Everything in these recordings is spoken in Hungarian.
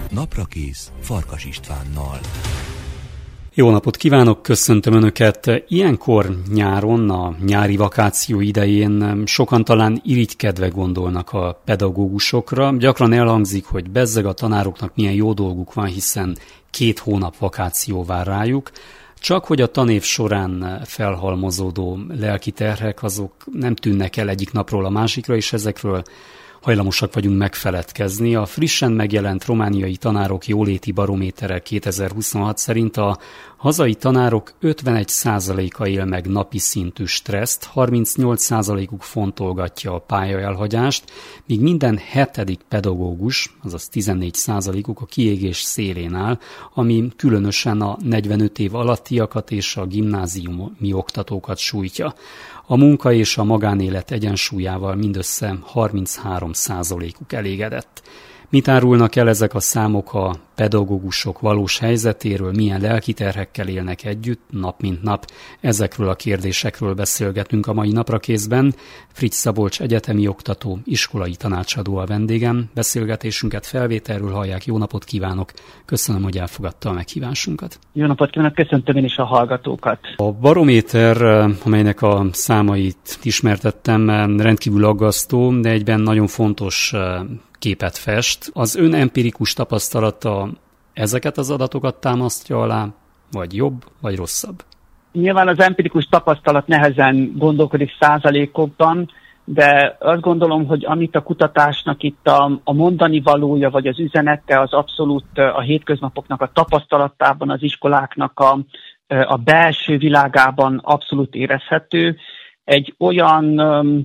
Naprakész Farkas Istvánnal. Jó napot kívánok, köszöntöm Önöket! Ilyenkor nyáron, a nyári vakáció idején sokan talán irigykedve gondolnak a pedagógusokra. Gyakran elhangzik, hogy bezzeg a tanároknak milyen jó dolguk van, hiszen 2 hónap vakáció vár rájuk. Csak hogy a tanév során felhalmozódó lelki terhek, azok nem tűnnek el egyik napról a másikra, és ezekről hajlamosak vagyunk megfeledkezni. A frissen megjelent romániai tanárok jóléti barométere 2026 szerint a hazai tanárok 51%-a él meg napi szintű stresszt, 38%-uk fontolgatja a pályaelhagyást, míg minden 7. pedagógus, azaz 14%-uk a kiégés szélén áll, ami különösen a 45 év alattiakat és a gimnáziumi oktatókat sújtja. A munka és a magánélet egyensúlyával mindössze 33%-uk elégedett. Mit árulnak el ezek a számok a pedagógusok valós helyzetéről, milyen lelkiterhekkel élnek együtt, nap mint nap? Ezekről a kérdésekről beszélgetünk a mai Naprakészben. Fritz Szabolcs egyetemi oktató, iskolai tanácsadó a vendégem. Beszélgetésünket felvételről hallják. Jó napot kívánok! Köszönöm, hogy elfogadta a meghívásunkat. Jó napot kívánok, köszöntöm én is a hallgatókat. A barométer, amelynek a számait ismertettem, rendkívül aggasztó, de egyben nagyon fontos képet fest. Az ön empirikus tapasztalata ezeket az adatokat támasztja alá, vagy jobb, vagy rosszabb? Nyilván az empirikus tapasztalat nehezen gondolkodik százalékokban, de azt gondolom, hogy amit a kutatásnak itt a mondani valója, vagy az üzenete, az abszolút a hétköznapoknak a tapasztalatában, az iskoláknak a belső világában abszolút érezhető. Egy olyan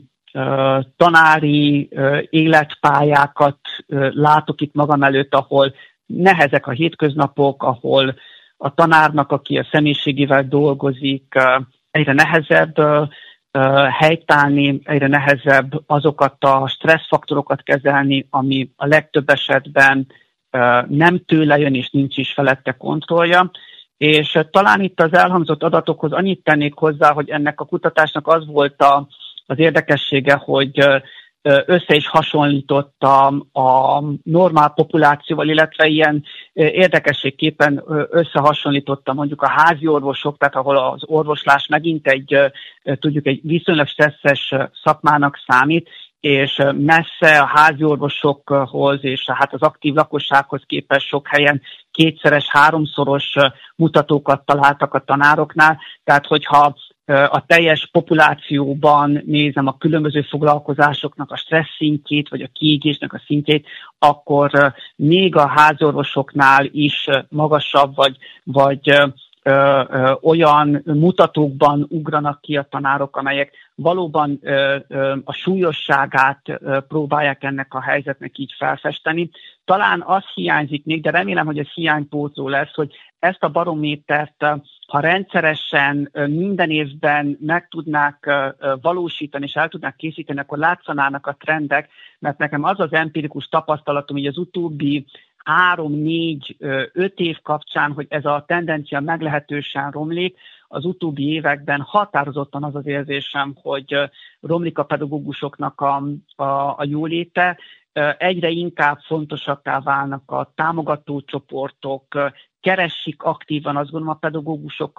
tanári életpályákat látok itt magam előtt, ahol nehezek a hétköznapok, ahol a tanárnak, aki a személyiségével dolgozik, egyre nehezebb helytállni, egyre nehezebb azokat a stresszfaktorokat kezelni, ami a legtöbb esetben nem tőle jön, és nincs is felette kontrollja. És talán itt az elhangzott adatokhoz annyit tennék hozzá, hogy ennek a kutatásnak az volt az érdekessége, hogy össze is hasonlítottam a normál populációval, illetve ilyen érdekességképpen összehasonlítottam mondjuk a házi orvosok, tehát ahol az orvoslás megint egy viszonylag stresszes szakmának számít, és messze a házi orvosokhoz és hát az aktív lakossághoz képest sok helyen 2-szeres, 3-szoros mutatókat találtak a tanároknál, tehát hogyha a teljes populációban nézem a különböző foglalkozásoknak a stressz szintjét, vagy a kiégésnek a szintjét, akkor még a házorvosoknál is magasabb, vagy olyan mutatókban ugranak ki a tanárok, amelyek valóban a súlyosságát próbálják ennek a helyzetnek így felfesteni. Talán az hiányzik még, de remélem, hogy ez hiánypótló lesz, hogy ezt a barométert, ha rendszeresen minden évben meg tudnák valósítani és el tudnák készíteni, akkor látszanának a trendek, mert nekem az az empirikus tapasztalatom, hogy az utóbbi 3-4-5 év kapcsán, hogy ez a tendencia meglehetősen romlik. Az utóbbi években határozottan az az érzésem, hogy romlik a pedagógusoknak a jóléte. Egyre inkább fontosakká válnak a támogató csoportok, keresik aktívan, azt gondolom, a pedagógusok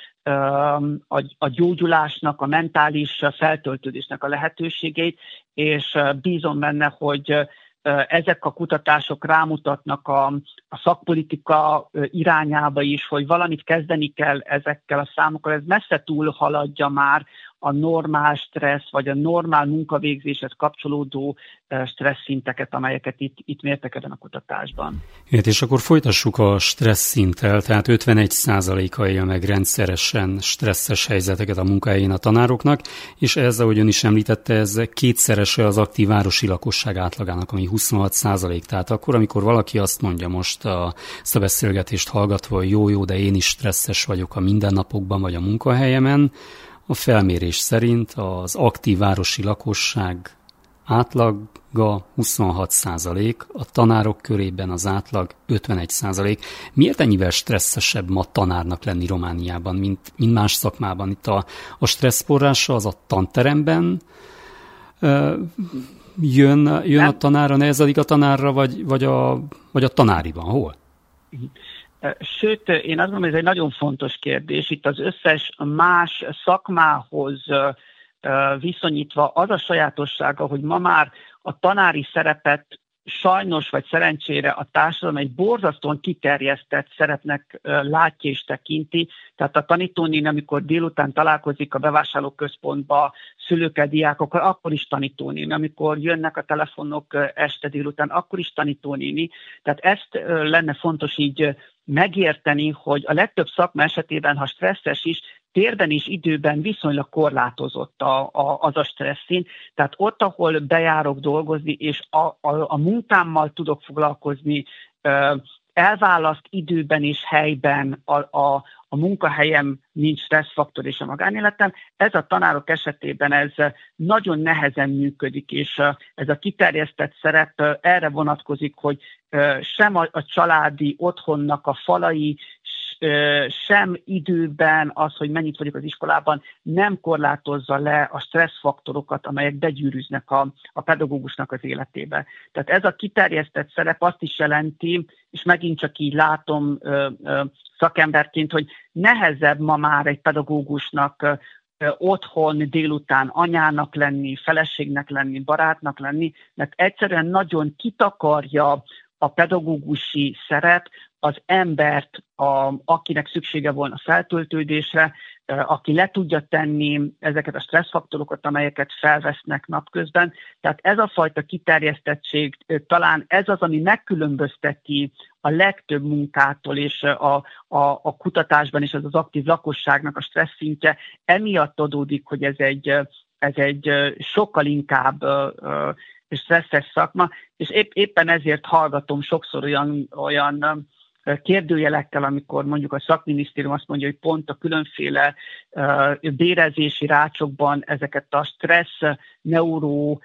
a gyógyulásnak, a mentális feltöltődésnek a lehetőségeit, és bízom benne, hogy ezek a kutatások rámutatnak a szakpolitika irányába is, hogy valamit kezdeni kell ezekkel a számokkal. Ez messze túl haladja már a normál stressz, vagy a normál munkavégzéshez kapcsolódó stressz szinteket, amelyeket itt mértek ebben a kutatásban. És akkor folytassuk a stressz szinttel, tehát 51%-a él meg rendszeresen stresszes helyzeteket a munkahelyén a tanároknak, és ez, ahogy ön is említette, ez 2-szerese az aktív városi lakosság átlagának, ami 26%. Tehát akkor, amikor valaki azt mondja most ezt a beszélgetést hallgatva, hogy jó, de én is stresszes vagyok a mindennapokban vagy a munkahelyemen, a felmérés szerint az aktív városi lakosság átlaga 26%, a tanárok körében az átlag 51%. Miért ennyivel stresszesebb ma tanárnak lenni Romániában, mint más szakmában? Itt a stressz forrása az a tanteremben jön a tanárra, nehezedik a tanárra, vagy a tanáriban? Hol? Sőt, én azt gondolom, hogy ez egy nagyon fontos kérdés. Itt az összes más szakmához viszonyítva az a sajátossága, hogy ma már a tanári szerepet sajnos vagy szerencsére a társadalom egy borzasztóan kiterjesztett szerepnek látja és tekinti. Tehát a tanítónéni, amikor délután találkozik a bevásárlóközpontba szülőkkel, diákokkal, akkor is tanítónéni. Amikor jönnek a telefonok este délután, akkor is tanítónéni. Tehát ezt lenne fontos így megérteni, hogy a legtöbb szakma esetében, ha stresszes is, térben és időben viszonylag korlátozott az a stresszín. Tehát ott, ahol bejárok dolgozni, és a munkámmal tudok foglalkozni, elválaszt időben és helyben a munkahelyem, nincs stresszfaktor és a magánéletem. Ez a tanárok esetében ez nagyon nehezen működik, és ez a kiterjesztett szerep erre vonatkozik, hogy sem a családi otthonnak a falai, sem időben az, hogy mennyit vagyok az iskolában, nem korlátozza le a stresszfaktorokat, amelyek begyűrűznek a pedagógusnak az életébe. Tehát ez a kiterjesztett szerep azt is jelenti, és megint csak így látom szakemberként, hogy nehezebb ma már egy pedagógusnak otthon délután anyának lenni, feleségnek lenni, barátnak lenni, mert egyszerűen nagyon kitakarja a pedagógusi szerep az embert, akinek szüksége volna feltöltődésre, aki le tudja tenni ezeket a stresszfaktorokat, amelyeket felvesznek napközben. Tehát ez a fajta kiterjesztettség, talán ez az, ami megkülönbözteti a legtöbb munkától, és a kutatásban is az aktív lakosságnak a stressz szintje emiatt adódik, hogy ez egy sokkal inkább stresszes szakma, és éppen ezért hallgatom sokszor olyan kérdőjelekkel, amikor mondjuk a szakminisztérium azt mondja, hogy pont a különféle bérezési rácsokban ezeket a stressz, neuró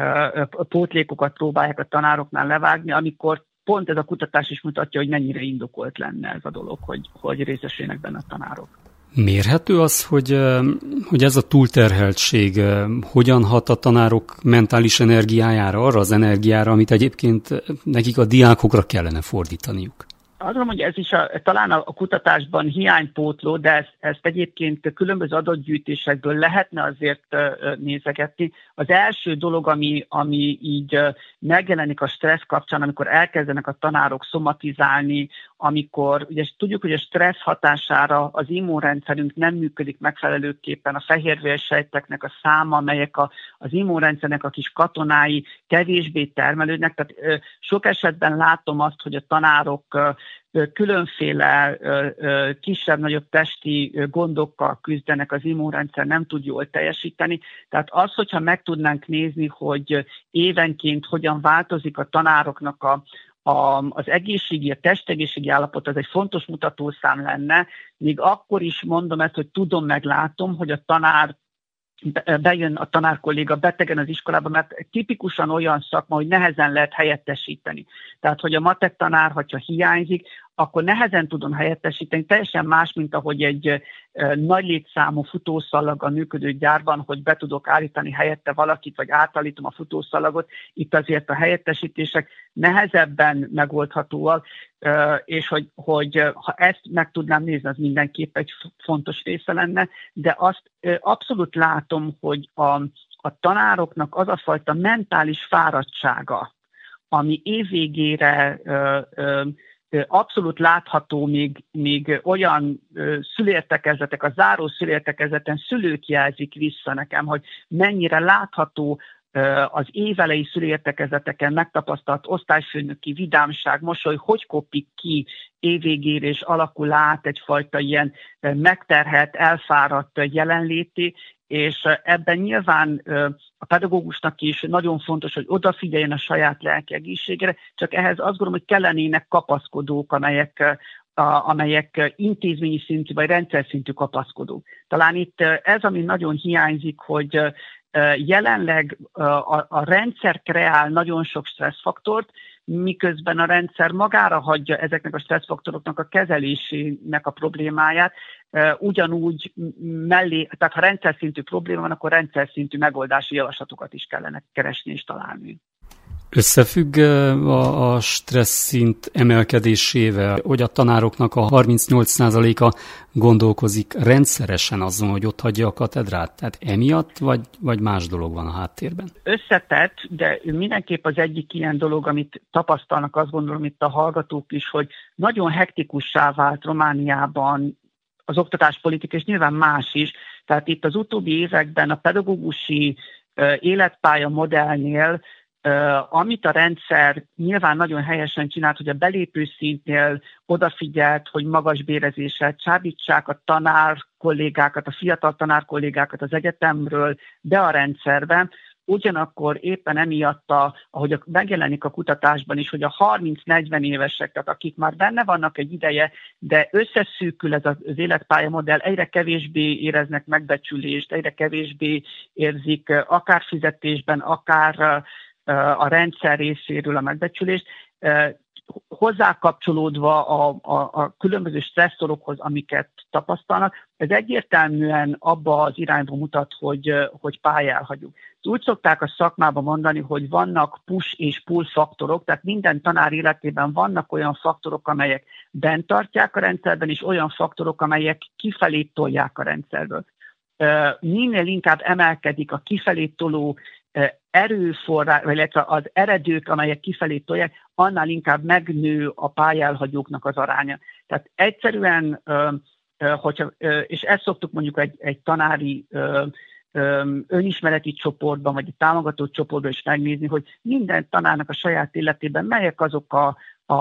pótlékokat próbálják a tanároknál levágni, amikor pont ez a kutatás is mutatja, hogy mennyire indokolt lenne ez a dolog, hogy részesüljenek benne a tanárok. Mérhető az, hogy ez a túlterheltség hogyan hat a tanárok mentális energiájára, arra az energiára, amit egyébként nekik a diákokra kellene fordítaniuk? Azt mondom, hogy ez is talán a kutatásban hiánypótló, de ezt egyébként különböző adatgyűjtésekből lehetne azért nézegetni. Az első dolog, ami így megjelenik a stressz kapcsán, amikor elkezdenek a tanárok szomatizálni, amikor ugye tudjuk, hogy a stressz hatására az immunrendszerünk nem működik megfelelőképpen, a fehérvérsejteknek a száma, amelyek az immunrendszernek a kis katonái kevésbé termelődnek. Tehát sok esetben látom azt, hogy a tanárok különféle kisebb-nagyobb testi gondokkal küzdenek, az immunrendszer nem tud jól teljesíteni. Tehát az, hogyha meg tudnánk nézni, hogy évenként hogyan változik a tanároknak az egészségi, a testegészségi állapot, az egy fontos mutatószám lenne, még akkor is mondom ezt, hogy tudom, meglátom, hogy a tanár bejön a tanárkolléga betegen az iskolába, mert tipikusan olyan szakma, hogy nehezen lehet helyettesíteni. Tehát, hogy a matek tanár, hogyha hiányzik, akkor nehezen tudom helyettesíteni, teljesen más, mint ahogy egy nagy létszámú futószalaggal működő gyárban, hogy be tudok állítani helyette valakit, vagy átállítom a futószalagot. Itt azért a helyettesítések nehezebben megoldhatóak, és hogy ha ezt meg tudnám nézni, az mindenképp egy fontos része lenne, de azt abszolút látom, hogy a tanároknak az a fajta mentális fáradtsága, ami évvégére abszolút látható, még olyan szülértekezletek, a záró szülértekezleten szülők jelzik vissza nekem, hogy mennyire látható az évelei szülértekezleteken megtapasztalt osztályfőnöki vidámság, mosoly, hogy kopik ki évvégére, és alakul át egyfajta ilyen megterhelt, elfáradt jelenlété, és ebben nyilván a pedagógusnak is nagyon fontos, hogy odafigyeljen a saját lelki egészségére, csak ehhez azt gondolom, hogy kellenének kapaszkodók, amelyek intézményi szintű vagy rendszer szintű kapaszkodók. Talán itt ez, ami nagyon hiányzik, hogy jelenleg a rendszer kreál nagyon sok stresszfaktort, miközben a rendszer magára hagyja ezeknek a stresszfaktoroknak a kezelésének a problémáját. ugyanúgy mellé, tehát ha rendszer szintű probléma van, akkor rendszer szintű megoldási javaslatokat is kellene keresni és találni. Összefügg a stressz szint emelkedésével, hogy a tanároknak a 38%-a gondolkozik rendszeresen azon, hogy ott hagyja a katedrát? Tehát emiatt, vagy más dolog van a háttérben? Összetett, de mindenképp az egyik ilyen dolog, amit tapasztalnak, azt gondolom itt a hallgatók is, hogy nagyon hektikussá vált Romániában az oktatáspolitika, és nyilván más is. Tehát itt az utóbbi években a pedagógusi életpálya modellnél, amit a rendszer nyilván nagyon helyesen csinált, hogy a belépő szintnél odafigyelt, hogy magas bérezéssel csábítsák a tanárkollégákat, a fiatal tanárkollégákat az egyetemről be a rendszerben, ugyanakkor éppen emiatt, ahogy megjelenik a kutatásban is, hogy a 30-40 évesek, tehát akik már benne vannak egy ideje, de összeszűkül ez az életpályamodell, egyre kevésbé éreznek megbecsülést, egyre kevésbé érzik akár fizetésben, akár a rendszer részéről a megbecsülést, hozzákapcsolódva a különböző stresszorokhoz, amiket tapasztalnak, ez egyértelműen abba az irányba mutat, hogy pályálhagyjuk. Úgy szokták a szakmában mondani, hogy vannak push és pull faktorok, tehát minden tanár életében vannak olyan faktorok, amelyek bent tartják a rendszerben, és olyan faktorok, amelyek kifelé tolják a rendszerből. Minél inkább emelkedik a kifelé toló erőforrás, illetve az eredők, amelyek kifelé tolják, annál inkább megnő a pályálhagyóknak az aránya. Tehát egyszerűen, és ezt szoktuk mondjuk egy tanári önismereti csoportban, vagy egy támogató csoportban is megnézni, hogy minden tanárnak a saját életében melyek azok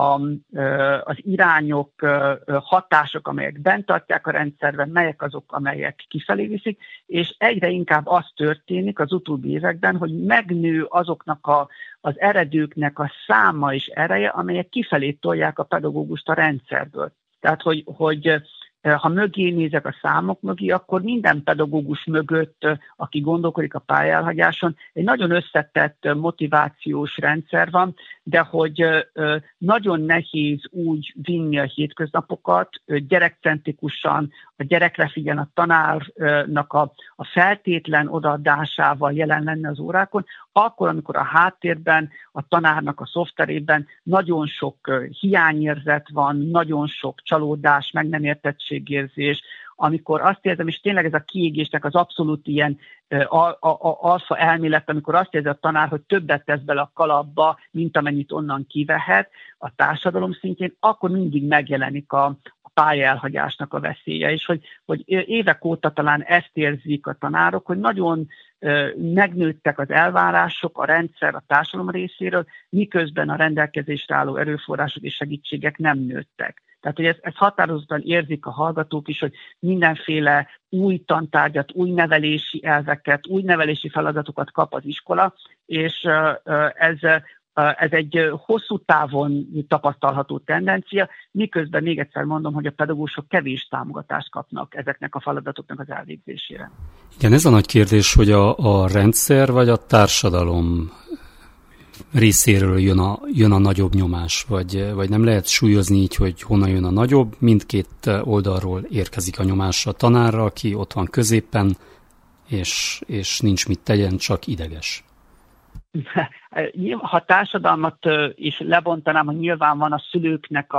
az irányok, hatások, amelyek bent tartják a rendszerben, melyek azok, amelyek kifelé viszik, és egyre inkább az történik az utóbbi években, hogy megnő azoknak az eredőknek a száma és ereje, amelyek kifelé tolják a pedagógust a rendszerből. Tehát, hogy ha mögé nézek a számok mögé, akkor minden pedagógus mögött, aki gondolkodik a pályelhagyáson, egy nagyon összetett motivációs rendszer van, de hogy nagyon nehéz úgy vinni a hétköznapokat, gyerekcentrikusan, a gyerekre figyelni, a tanárnak a feltétlen odaadásával jelen lenni az órákon, akkor, amikor a háttérben, a tanárnak a szoftverében nagyon sok hiányérzet van, nagyon sok csalódás, meg nem értettségérzés, amikor azt érzem, és tényleg ez a kiégésnek az abszolút ilyen alfa elmélet, amikor azt érzi a tanár, hogy többet tesz bele a kalapba, mint amennyit onnan kivehet a társadalom szintjén, akkor mindig megjelenik a pályaelhagyásnak a veszélye, és hogy évek óta talán ezt érzik a tanárok, hogy nagyon megnőttek az elvárások, a rendszer, a társadalom részéről, miközben a rendelkezésre álló erőforrások és segítségek nem nőttek. Tehát, hogy ezt határozottan érzik a hallgatók is, hogy mindenféle új tantárgyat, új nevelési elveket, új nevelési feladatokat kap az iskola, és ez egy hosszú távon tapasztalható tendencia, miközben még egyszer mondom, hogy a pedagógusok kevés támogatást kapnak ezeknek a feladatoknak az elvégzésére. Igen, ez a nagy kérdés, hogy a rendszer vagy a társadalom részéről jön a nagyobb nyomás, vagy nem lehet súlyozni így, hogy honnan jön a nagyobb, mindkét oldalról érkezik a nyomás a tanárra, aki ott van középen, és nincs mit tegyen, csak ideges. Ha társadalmat is lebontanám, hogy nyilván van a szülőknek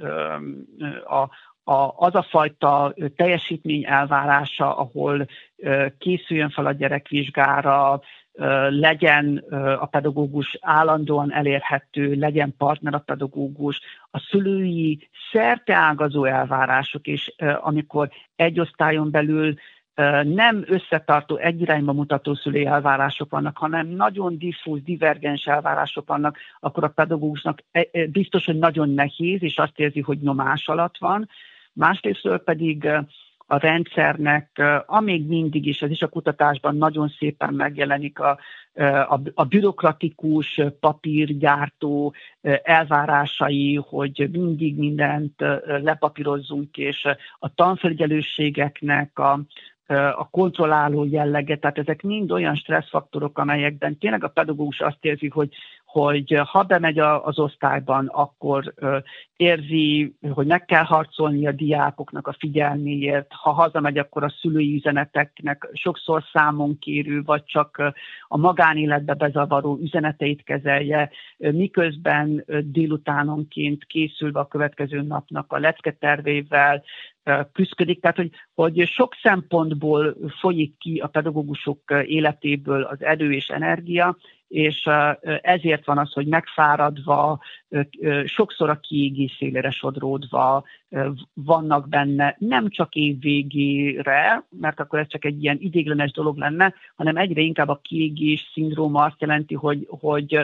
az a fajta teljesítmény elvárása, ahol készüljön fel a gyerek vizsgára, legyen a pedagógus állandóan elérhető, legyen partner a pedagógus, a szülői szerteágazó elvárások, és amikor egy osztályon belül nem összetartó, egy irányba mutató szülői elvárások vannak, hanem nagyon diffúz, divergens elvárások vannak, akkor a pedagógusnak biztos, hogy nagyon nehéz, és azt érzi, hogy nyomás alatt van. Másrésztről pedig a rendszernek, amíg mindig is, ez is a kutatásban nagyon szépen megjelenik, a bürokratikus, papírgyártó elvárásai, hogy mindig mindent lepapírozzunk, és a tanfelügyelőségeknek a kontrolláló jellege, tehát ezek mind olyan stresszfaktorok, amelyekben tényleg a pedagógus azt érzi, hogy hogy ha bemegy az osztályban, akkor érzi, hogy meg kell harcolni a diákoknak a figyelméért, ha hazamegy, akkor a szülői üzeneteknek sokszor számon kérő, vagy csak a magánéletbe bezavaró üzeneteit kezelje, miközben délutánonként készülve a következő napnak a lecketervével küszködik. Tehát, hogy sok szempontból folyik ki a pedagógusok életéből az erő és energia, és ezért van az, hogy megfáradva, sokszor a kiégészélére sodródva vannak benne, nem csak év végére, mert akkor ez csak egy ilyen ideiglenes dolog lenne, hanem egyre inkább a kiégés szindróma azt jelenti, hogy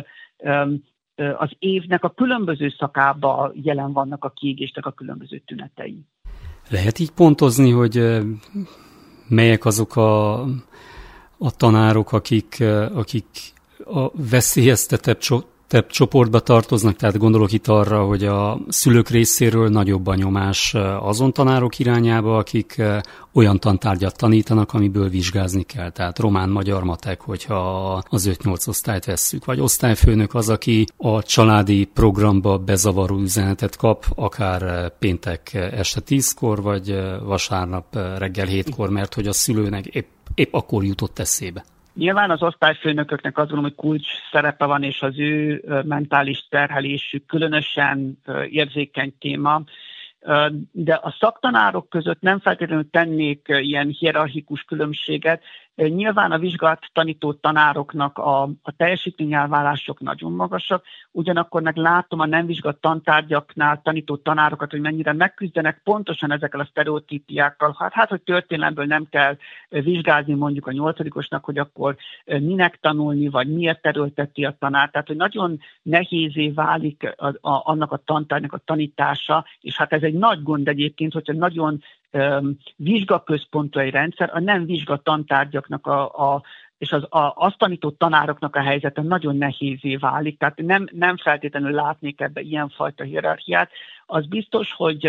az évnek a különböző szakában jelen vannak a kiégésnek a különböző tünetei. Lehet így pontozni, hogy melyek azok a tanárok, akik a veszélyeztetett csoportba tartoznak, tehát gondolok itt arra, hogy a szülők részéről nagyobb a nyomás azon tanárok irányába, akik olyan tantárgyat tanítanak, amiből vizsgázni kell. Tehát román, magyar, matek, hogyha az 5-8 osztályt vesszük, vagy osztályfőnök az, aki a családi programba bezavaró üzenetet kap, akár péntek este 10-kor, vagy vasárnap reggel 7-kor, mert hogy a szülőnek épp akkor jutott eszébe. Nyilván az osztályfőnököknek azt gondolom, hogy kulcs szerepe van, és az ő mentális terhelésük különösen érzékeny téma, de a szaktanárok között nem feltétlenül tennék ilyen hierarchikus különbséget. Nyilván a vizsgált tanító tanároknak a teljesítményelvárások nagyon magasak, ugyanakkor meg látom a nem vizsgált tantárgyaknál tanító tanárokat, hogy mennyire megküzdenek pontosan ezekkel a sztereotípiákkal. Hát, hogy történelemből nem kell vizsgálni mondjuk a 8-osnak, hogy akkor minek tanulni, vagy miért erőlteti a tanár. Tehát, hogy nagyon nehézé válik annak a tantárgynak a tanítása, és hát ez egy nagy gond egyébként, hogyha nagyon vizsgaközpontú egy rendszer, a nem vizsga tantárgyaknak és azt tanító tanároknak a helyzete nagyon nehézé válik, tehát nem feltétlenül látnék ebbe ilyenfajta hierarchiát. Az biztos, hogy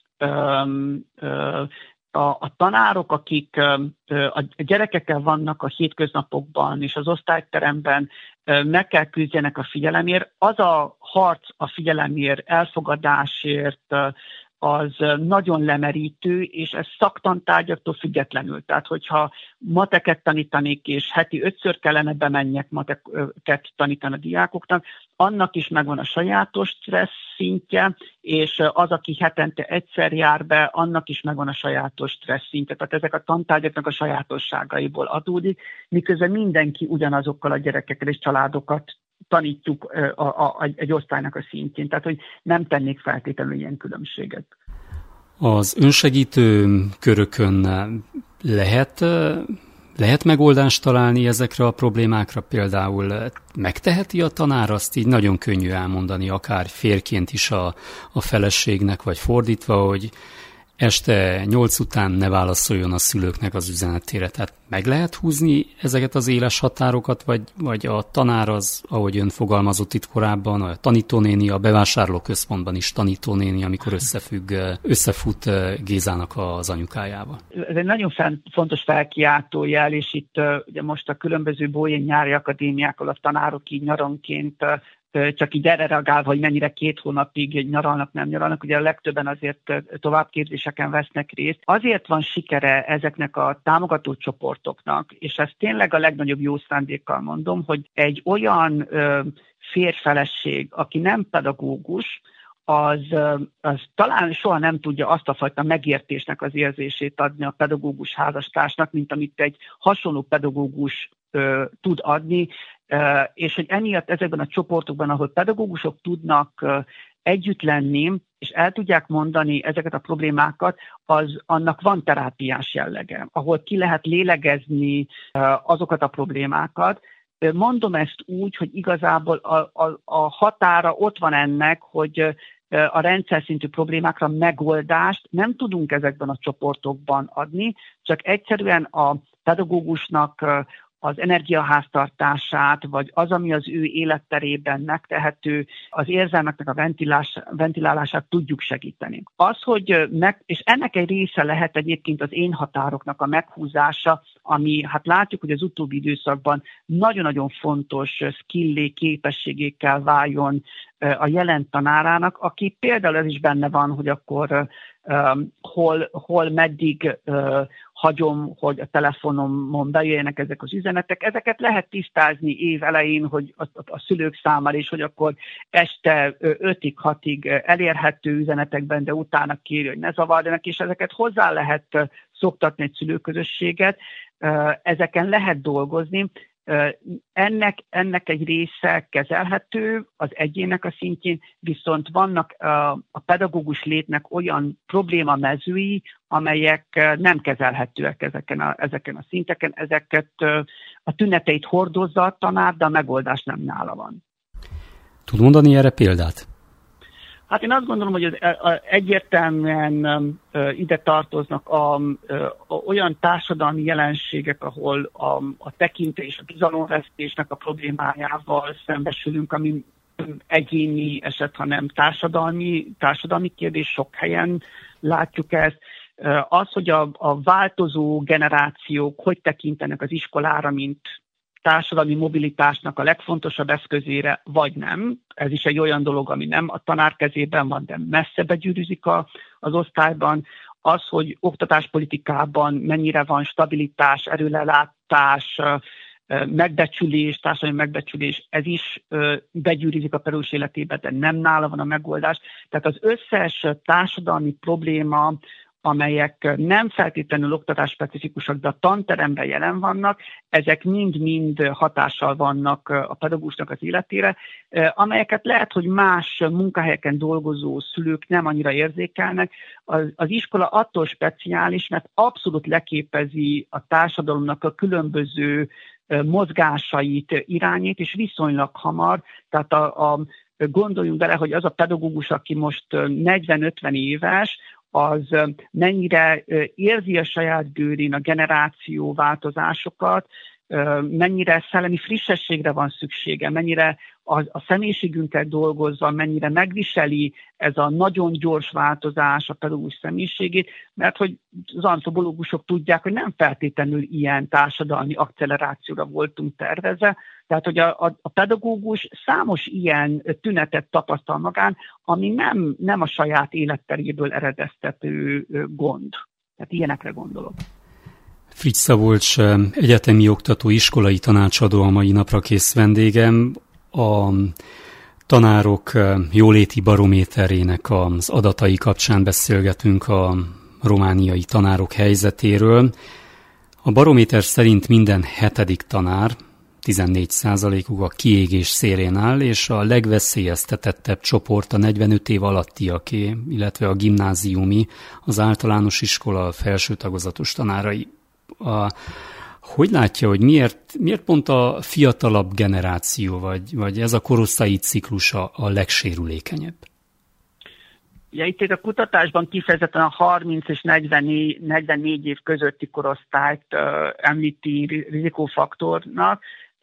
a tanárok, akik a gyerekekkel vannak a hétköznapokban és az osztályteremben, meg kell küzdjenek a figyelemért. Az a harc a figyelemért, elfogadásért, az nagyon lemerítő, és ez szaktantárgyaktól függetlenül. Tehát, hogyha mateket tanítanék, és heti 5-ször kellene bemenjek mateket tanítani a diákoknak, annak is megvan a sajátos stressz szintje, és az, aki hetente egyszer jár be, annak is megvan a sajátos stressz szintje. Tehát ezek a tantárgyaknak a sajátosságaiból adódik, miközben mindenki ugyanazokkal a gyerekekkel és családokat tanítjuk egy osztálynak a szintjén. Tehát, hogy nem tennék feltétlenül ilyen különbséget. Az önsegítő körökön lehet megoldást találni ezekre a problémákra? Például megteheti a tanár azt így nagyon könnyű elmondani, akár férként is a feleségnek, vagy fordítva, hogy este 8 után ne válaszoljon a szülőknek az üzenetére. Tehát meg lehet húzni ezeket az éles határokat, vagy a tanár az, ahogy ön fogalmazott itt korábban, a tanítónéni, a bevásárlóközpontban is tanítónéni, amikor összefut Gézának az anyukájával. Ez egy nagyon fontos felkiáltójel, és itt ugye most a különböző Bolyai nyári akadémiákkal a tanárok így nyaronként csak így erre reagálva, hogy mennyire 2 hónapig nyaralnak, nem nyaralnak, ugye a legtöbben azért továbbképzéseken vesznek részt. Azért van sikere ezeknek a támogató csoportoknak, és ezt tényleg a legnagyobb jó szándékkal mondom, hogy egy olyan férfeleség, aki nem pedagógus, az talán soha nem tudja azt a fajta megértésnek az érzését adni a pedagógus házastársnak, mint amit egy hasonló pedagógus tud adni, és hogy emiatt ezekben a csoportokban, ahol pedagógusok tudnak együtt lenni, és el tudják mondani ezeket a problémákat, annak van terápiás jellege, ahol ki lehet lélegezni azokat a problémákat. Mondom ezt úgy, hogy igazából a határa ott van ennek, hogy a rendszer szintű problémákra megoldást nem tudunk ezekben a csoportokban adni, csak egyszerűen a pedagógusnak az energiaháztartását, vagy az, ami az ő életterében megtehető, az érzelmeknek a ventilálását tudjuk segíteni. Az, hogy és ennek egy része lehet egyébként az én határoknak a meghúzása, ami hát látjuk, hogy az utóbbi időszakban nagyon-nagyon fontos skillé, képességékkel váljon a jelen tanárának, aki például ez is benne van, hogy akkor hol meddig hagyom, hogy a telefonomon bejöjjenek ezek az üzenetek. Ezeket lehet tisztázni év elején, hogy a szülők számára is, hogy akkor este 5-6-ig elérhető üzenetekben, de utána kéri, hogy ne zavarjanak, és ezeket hozzá lehet szoktatni egy szülőközösséget, ezeken lehet dolgozni. Ennek egy része kezelhető az egyének a szintjén, viszont vannak a pedagógus létnek olyan problémamezői, amelyek nem kezelhetőek ezeken a szinteken, ezeket a tüneteit hordozza a tanár, de a megoldás nem nála van. Tud mondani erre példát? Hát én azt gondolom, hogy egyértelműen ide tartoznak olyan társadalmi jelenségek, ahol a tekintés, a bizalomvesztésnek a problémájával szembesülünk, ami egyéni eset, hanem társadalmi kérdés, sok helyen látjuk ezt. Az, hogy a változó generációk hogy tekintenek az iskolára, mint társadalmi mobilitásnak a legfontosabb eszközére, vagy nem. Ez is egy olyan dolog, ami nem a tanár kezében van, de messze begyűrűzik az osztályban. Az, hogy oktatáspolitikában mennyire van stabilitás, erőlelátás, megbecsülés, társadalmi megbecsülés, ez is begyűrűzik a pedagógus életébe, de nem nála van a megoldás. Tehát az összes társadalmi probléma, amelyek nem feltétlenül oktatásspecifikusak, de a tanteremben jelen vannak, ezek mind-mind hatással vannak a pedagógusnak az életére, amelyeket lehet, hogy más munkahelyeken dolgozó szülők nem annyira érzékelnek. Az iskola attól speciális, mert abszolút leképezi a társadalomnak a különböző mozgásait, irányít, és viszonylag hamar, tehát gondoljunk bele, hogy az a pedagógus, aki most 40-50 éves, az mennyire érzi a saját bőrén a generáció változásokat, mennyire szellemi frissességre van szüksége, mennyire a személyiségünkkel dolgozva, mennyire megviseli ez a nagyon gyors változás a pedagógus személyiségét, mert hogy az antropológusok tudják, hogy nem feltétlenül ilyen társadalmi akcelerációra voltunk tervezve, tehát hogy a pedagógus számos ilyen tünetet tapasztal magán, ami nem a saját életteréből eredeztető gond. Tehát ilyenekre gondolok. Frigy Szabolcs, egyetemi oktató, iskolai tanácsadó a mai napra kész vendégem. A tanárok jóléti barométerének az adatai kapcsán beszélgetünk a romániai tanárok helyzetéről. A barométer szerint minden 7. tanár, 14%-uk a kiégés szélén áll, és a legveszélyeztetettebb csoport a 45 év alattiaké, illetve a gimnáziumi, az általános iskola, a felső tagozatos tanárai. Hogy látja, hogy miért pont a fiatalabb generáció, vagy ez a korosztályi ciklus a legsérülékenyebb? Ja, itt a kutatásban kifejezetten a 30 és 44 év közötti korosztályt említi rizikófaktornak.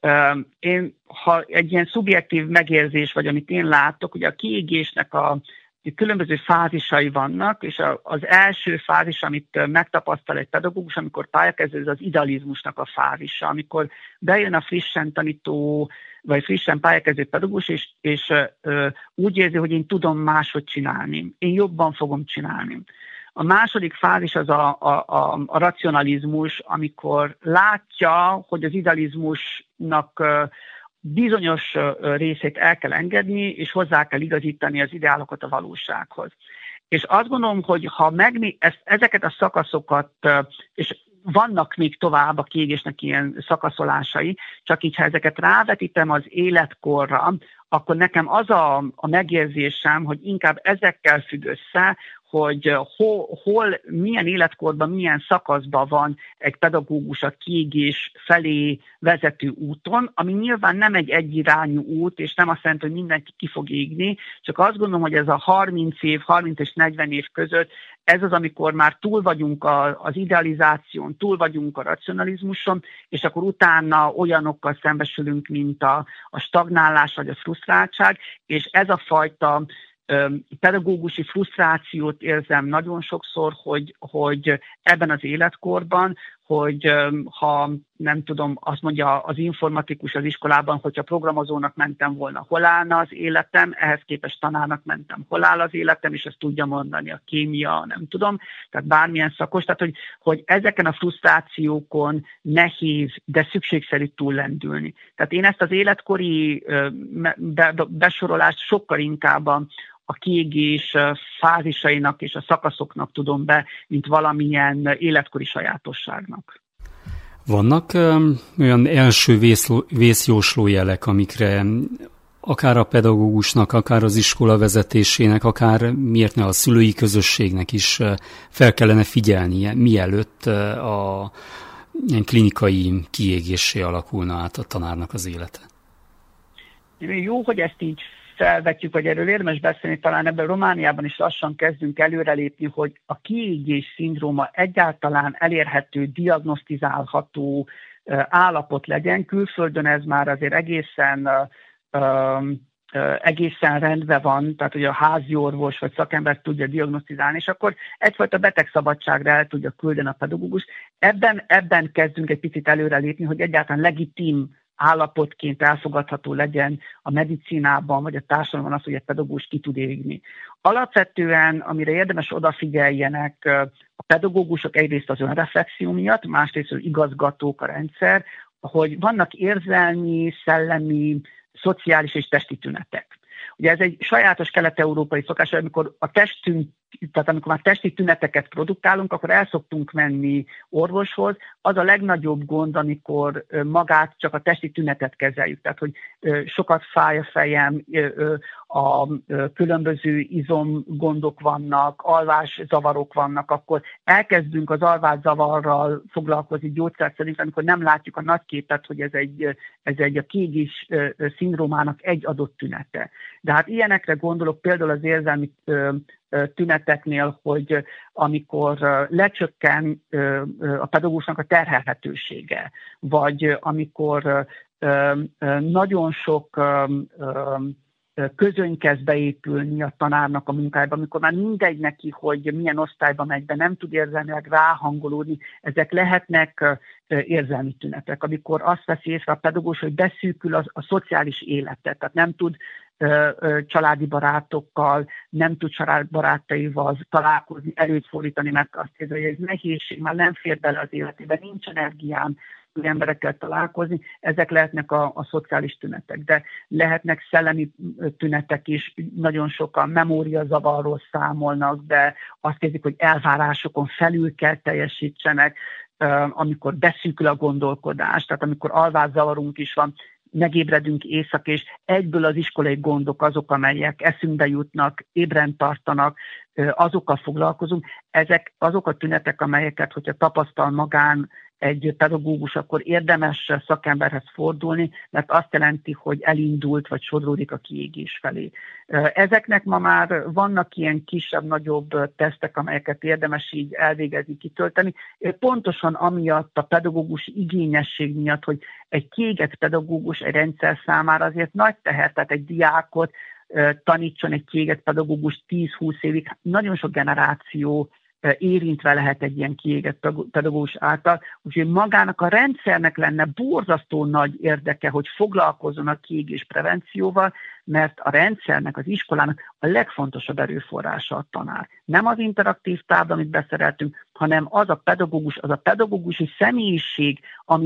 Ha egy ilyen szubjektív megérzés vagy, amit én látok, hogy a kiégésnek a különböző fázisai vannak, és az első fázis, amit megtapasztal egy pedagógus, amikor pályakezdő, ez az idealizmusnak a fázisa, amikor bejön a frissen tanító, vagy frissen pályakezdő pedagógus, és úgy érzi, hogy én tudom máshogy csinálni, én jobban fogom csinálni. A második fázis az a racionalizmus, amikor látja, hogy az idealizmusnak bizonyos részét el kell engedni, és hozzá kell igazítani az ideálokat a valósághoz. És azt gondolom, hogy ha ezeket a szakaszokat, és vannak még tovább a kiégésnek ilyen szakaszolásai, csak így, ha ezeket rávetítem az életkorra, akkor nekem az a megérzésem, hogy inkább ezekkel függ össze, hogy hol, milyen életkorban, milyen szakaszban van egy pedagógus a kiégés felé vezető úton, ami nyilván nem egy egyirányú út, és nem azt jelenti, hogy mindenki ki fog égni, csak azt gondolom, hogy ez a 30 és 40 év között, ez az, amikor már túl vagyunk az idealizáción, túl vagyunk a racionalizmuson, és akkor utána olyanokkal szembesülünk, mint a stagnálás vagy a frusztráltság, és ez a fajta pedagógusi frusztrációt érzem nagyon sokszor, hogy ebben az életkorban, hogy ha nem tudom, azt mondja az informatikus az iskolában, hogyha programozónak mentem volna, hol állna az életem, ehhez képest tanárnak mentem, hol áll az életem, és ezt tudja mondani a kémia, nem tudom, tehát bármilyen szakos, tehát hogy ezeken a frusztrációkon nehéz, de szükségszerű túllendülni. Tehát én ezt az életkori besorolást sokkal inkább a kiégés fázisainak és a szakaszoknak tudom be, mint valamilyen életkori sajátosságnak. Vannak olyan első vészjósló jelek, amikre akár a pedagógusnak, akár az iskola vezetésének, akár miért ne a szülői közösségnek is fel kellene figyelnie, mielőtt a ilyen klinikai kiégéssé alakulna át a tanárnak az élete? Jó, hogy ezt így felvetjük, vagy erről érdemes beszélni, talán ebben Romániában is lassan kezdünk előrelépni, hogy a kiégés szindróma egyáltalán elérhető, diagnosztizálható állapot legyen. Külföldön ez már azért egészen rendben van, tehát hogy a házi orvos vagy szakember tudja diagnosztizálni, és akkor egyfajta betegszabadságra el tudja küldeni a pedagógus. Ebben kezdünk egy picit előrelépni, hogy egyáltalán legitim állapotként elfogadható legyen a medicinában, vagy a társadalomban az, hogy egy pedagógus ki tud égni. Alapvetően, amire érdemes odafigyeljenek a pedagógusok egyrészt az önreflexió miatt, másrészt az igazgatók, a rendszer, hogy vannak érzelmi, szellemi, szociális és testi tünetek. Ugye ez egy sajátos kelet-európai szokás, amikor amikor már testi tüneteket produkálunk, akkor el szoktunk menni orvoshoz. Az a legnagyobb gond, amikor magát csak a testi tünetet kezeljük. Tehát, hogy sokat fáj a fejem, a különböző izomgondok vannak, alvászavarok vannak, akkor elkezdünk az alvászavarral foglalkozni gyógyszert szerint, amikor nem látjuk a nagy képet, hogy ez egy a kiégés szindrómának egy adott tünete. De hát ilyenekre gondolok például az érzelmi tüneteknél, hogy amikor lecsökken a pedagógusnak a terhelhetősége, vagy amikor nagyon sok közöny kezd beépülni a tanárnak a munkájába, amikor már mindegy neki, hogy milyen osztályba megy be, nem tud érzelmileg ráhangolódni, ezek lehetnek érzelmi tünetek. Amikor azt veszi észre a pedagógus, hogy beszűkül a szociális életet, tehát nem tud családi barátokkal, nem tud családi barátaival találkozni, erőt fordítani, mert azt érzi, hogy ez nehézség, már nem fér bele az életébe, nincs energiám emberekkel találkozni, ezek lehetnek a szociális tünetek, de lehetnek szellemi tünetek is, nagyon sokan memóriazavarról számolnak, de azt érzik, hogy elvárásokon felül kell teljesítsenek, amikor beszűkül a gondolkodás, tehát amikor alvászavarunk is van, megébredünk éjszaka, és egyből az iskolai gondok azok, amelyek eszünkbe jutnak, ébren tartanak, azokkal foglalkozunk. Ezek azok a tünetek, amelyeket, hogyha tapasztal magán egy pedagógus, akkor érdemes szakemberhez fordulni, mert azt jelenti, hogy elindult, vagy sodródik a kiégés felé. Ezeknek ma már vannak ilyen kisebb-nagyobb tesztek, amelyeket érdemes így elvégezni, kitölteni. Pontosan amiatt a pedagógus igényesség miatt, hogy egy kiégett pedagógus egy rendszer számára azért nagy teher, tehát egy diákot tanítson egy kiégett pedagógus 10-20 évig, nagyon sok generáció érintve lehet egy ilyen kiégett pedagógus által. Úgyhogy magának a rendszernek lenne borzasztó nagy érdeke, hogy foglalkozzon a kiégés prevencióval, mert a rendszernek, az iskolának a legfontosabb erőforrása a tanár. Nem az interaktív tábla, amit beszereltünk, hanem az a pedagógusi személyiség,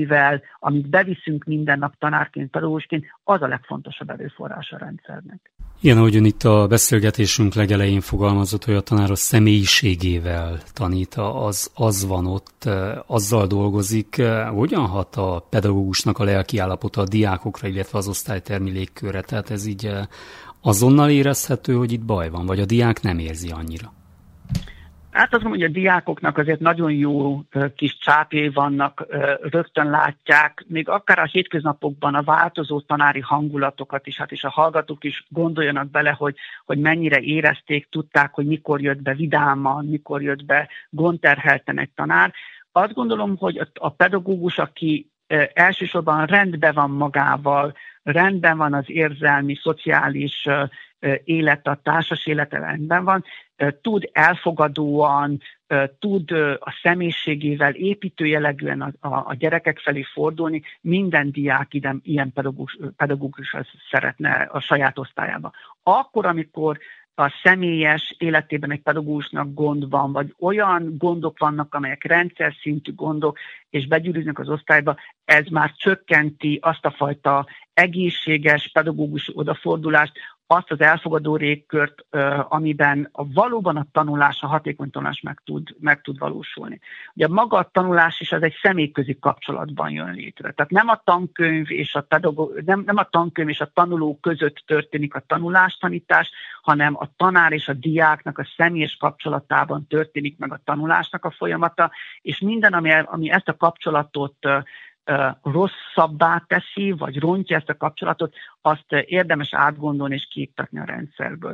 amit beviszünk minden nap tanárként, pedagógusként, az a legfontosabb erőforrása a rendszernek. Igen, ahogyan itt a beszélgetésünk legelején fogalmazott, hogy a tanár a személyiségével tanít, az van ott, azzal dolgozik. Hogyan hat a pedagógusnak a lelkiállapota a diákokra, illetve az osztálytermi légkörre? Tehát ez így azonnal érezhető, hogy itt baj van, vagy a diák nem érzi annyira? Hát azt mondom, hogy a diákoknak azért nagyon jó kis csápjai vannak, rögtön látják, még akár a hétköznapokban a változó tanári hangulatokat is, hát és a hallgatók is gondoljanak bele, hogy mennyire érezték, tudták, hogy mikor jött be vidáman, mikor jött be gondterhelten egy tanár. Azt gondolom, hogy a pedagógus, aki elsősorban rendben van magával, rendben van az érzelmi, szociális élet, a társas élete rendben van, tud elfogadóan, tud a személyiségével építő jellegűen a gyerekek felé fordulni, minden diák ilyen pedagógus szeretne a saját osztályába. Akkor, amikor a személyes életében egy pedagógusnak gond van, vagy olyan gondok vannak, amelyek rendszer szintű gondok, és begyűrűznek az osztályba, ez már csökkenti azt a fajta egészséges pedagógus odafordulást, azt az elfogadó régkört, amiben valóban a tanulás, a hatékony tanulás meg tud valósulni. Ugye maga a tanulás is az egy személyközi kapcsolatban jön létre. Tehát nem a tankönyv és nem a tankönyv és a tanuló között történik a tanulástanítás, hanem a tanár és a diáknak a személyes kapcsolatában történik meg a tanulásnak a folyamata, és minden, ami ezt a kapcsolatot rosszabbá teszi, vagy rontja ezt a kapcsolatot, azt érdemes átgondolni és kiiktatni a rendszerből.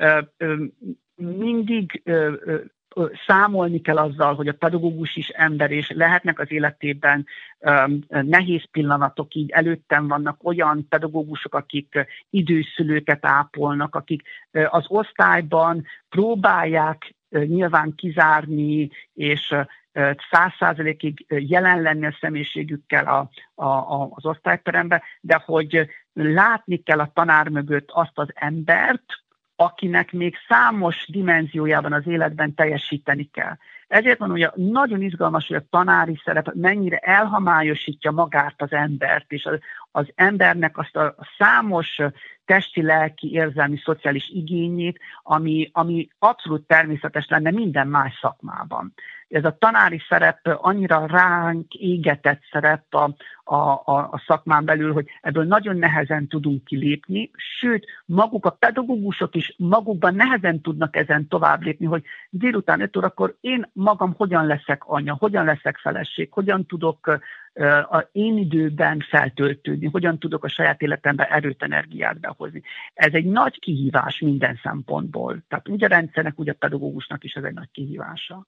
Mindig számolni kell azzal, hogy a pedagógus is ember, és lehetnek az életében nehéz pillanatok, így előttem vannak olyan pedagógusok, akik időszülőket ápolnak, akik az osztályban próbálják nyilván kizárni, és 100%-ig jelen lenni a személyiségükkel az osztályteremben, de hogy látni kell a tanár mögött azt az embert, akinek még számos dimenziójában az életben teljesíteni kell. Ezért van, hogy nagyon izgalmas, hogy a tanári szerep mennyire elhomályosítja magát az embert, és az embernek azt a számos testi, lelki, érzelmi, szociális igényét, ami abszolút természetes lenne minden más szakmában. Ez a tanári szerep annyira ránk égetett szerep a szakmán belül, hogy ebből nagyon nehezen tudunk kilépni, sőt, maguk a pedagógusok is magukban nehezen tudnak ezen tovább lépni, hogy délután 5 órakor én magam hogyan leszek anya, hogyan leszek feleség, hogyan tudok az én időben feltöltődni, hogyan tudok a saját életemben erőt, energiát behozni. Ez egy nagy kihívás minden szempontból. Tehát úgy a rendszernek, úgy a pedagógusnak is ez egy nagy kihívása.